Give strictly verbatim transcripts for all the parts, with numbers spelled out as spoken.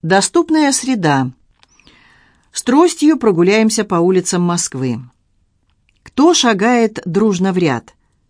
Доступная среда. С тростью прогуляемся по улицам Москвы. Кто шагает дружно в ряд?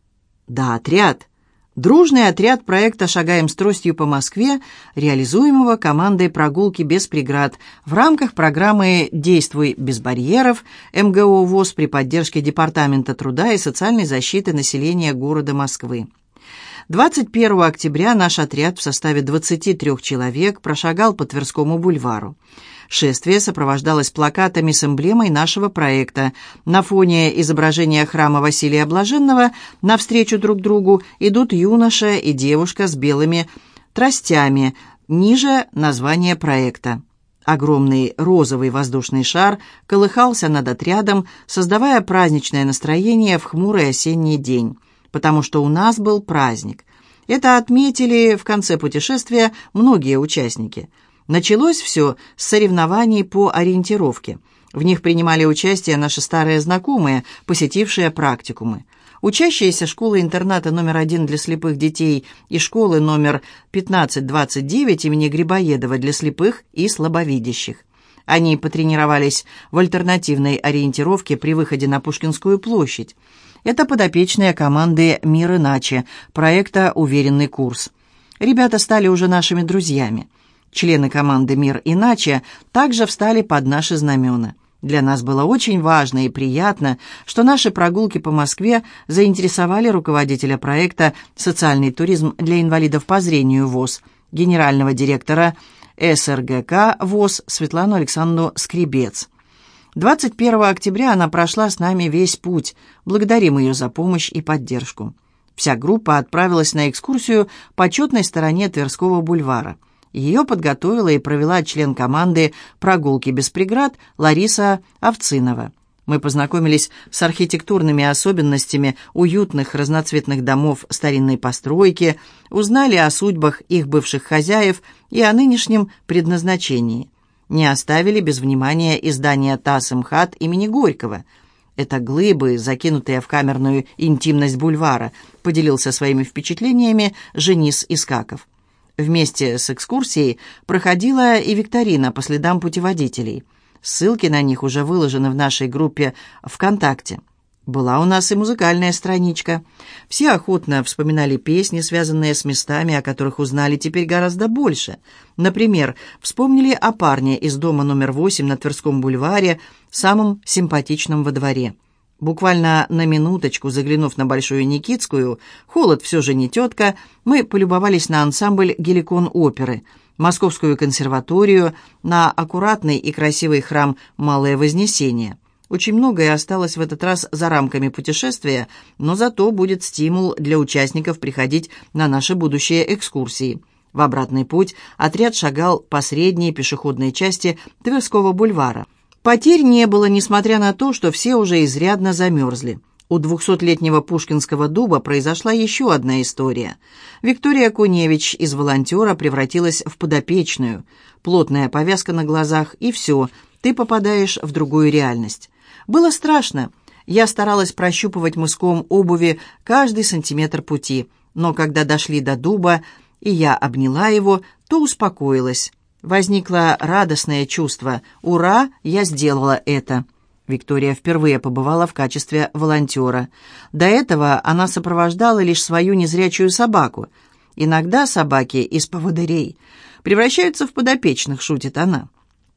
Да, отряд. Дружный отряд проекта «Шагаем с тростью по Москве», реализуемого командой «Прогулки без преград» в рамках программы «Действуй без барьеров» эм гэ о ВОС при поддержке Департамента труда и социальной защиты населения города Москвы. двадцать первого октября наш отряд в составе двадцати трёх человек прошагал по Тверскому бульвару. Шествие сопровождалось плакатами с эмблемой нашего проекта. На фоне изображения храма Василия Блаженного навстречу друг другу идут юноша и девушка с белыми тростями. Ниже название проекта. Огромный розовый воздушный шар колыхался над отрядом, создавая праздничное настроение в хмурый осенний день. Потому что у нас был праздник. Это отметили в конце путешествия многие участники. Началось все с соревнований по ориентировке. В них принимали участие наши старые знакомые, посетившие практикумы. Учащиеся школы-интерната номер один для слепых детей и школы номер пятнадцать двадцать девять имени Грибоедова для слепых и слабовидящих. Они потренировались в альтернативной ориентировке при выходе на Пушкинскую площадь. Это подопечные команды «Мир иначе», проекта «Уверенный курс». Ребята стали уже нашими друзьями. Члены команды «Мир иначе» также встали под наши знамена. Для нас было очень важно и приятно, что наши прогулки по Москве заинтересовали руководителя проекта «Социальный туризм для инвалидов по зрению ВОС», генерального директора эс эр гэ ка ВОС Светлану Александровну Скребец. двадцать первого октября она прошла с нами весь путь. Благодарим ее за помощь и поддержку. Вся группа отправилась на экскурсию по четной стороне Тверского бульвара. Ее подготовила и провела член команды «Прогулки без преград» Лариса Овцинова. Мы познакомились с архитектурными особенностями уютных разноцветных домов старинной постройки, узнали о судьбах их бывших хозяев и о нынешнем предназначении. Не оставили без внимания и здание ТАСС МХАТ имени Горького. Это глыбы, закинутые в камерную интимность бульвара, поделился своими впечатлениями Женис Искаков. Вместе с экскурсией проходила и викторина по следам путеводителей. Ссылки на них уже выложены в нашей группе ВКонтакте. Была у нас и музыкальная страничка. Все охотно вспоминали песни, связанные с местами, о которых узнали теперь гораздо больше. Например, вспомнили о парне из дома номер восемь на Тверском бульваре, самом симпатичном во дворе. Буквально на минуточку, заглянув на Большую Никитскую, холод все же не тетка, мы полюбовались на ансамбль «Геликон оперы», Московскую консерваторию, на аккуратный и красивый храм Малое Вознесение. Очень многое осталось в этот раз за рамками путешествия, но зато будет стимул для участников приходить на наши будущие экскурсии. В обратный путь отряд шагал по средней пешеходной части Тверского бульвара. Потерь не было, несмотря на то, что все уже изрядно замерзли. У двухсотлетнего Пушкинского дуба произошла еще одна история. Виктория Куневич из волонтера превратилась в подопечную. Плотная повязка на глазах, и все, ты попадаешь в другую реальность. Было страшно. Я старалась прощупывать мыском обуви каждый сантиметр пути, но когда дошли до дуба, и я обняла его, то успокоилась. Возникло радостное чувство. «Ура! Я сделала это!» Виктория впервые побывала в качестве волонтера. До этого она сопровождала лишь свою незрячую собаку. «Иногда собаки из поводырей превращаются в подопечных», — шутит она.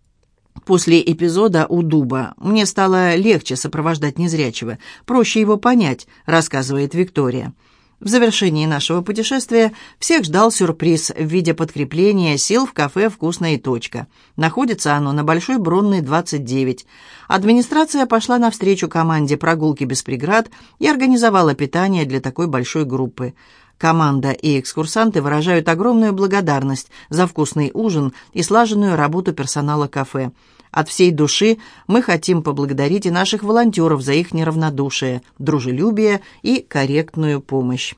После эпизода у дуба мне стало легче сопровождать незрячего, проще его понять, рассказывает Виктория. В завершении нашего путешествия всех ждал сюрприз в виде подкрепления сил в кафе «Вкусная точка». Находится оно на Большой Бронной, двадцать девять. Администрация пошла навстречу команде «Прогулки без преград» и организовала питание для такой большой группы. Команда и экскурсанты выражают огромную благодарность за вкусный ужин и слаженную работу персонала кафе. От всей души мы хотим поблагодарить и наших волонтеров за их неравнодушие, дружелюбие и корректную помощь.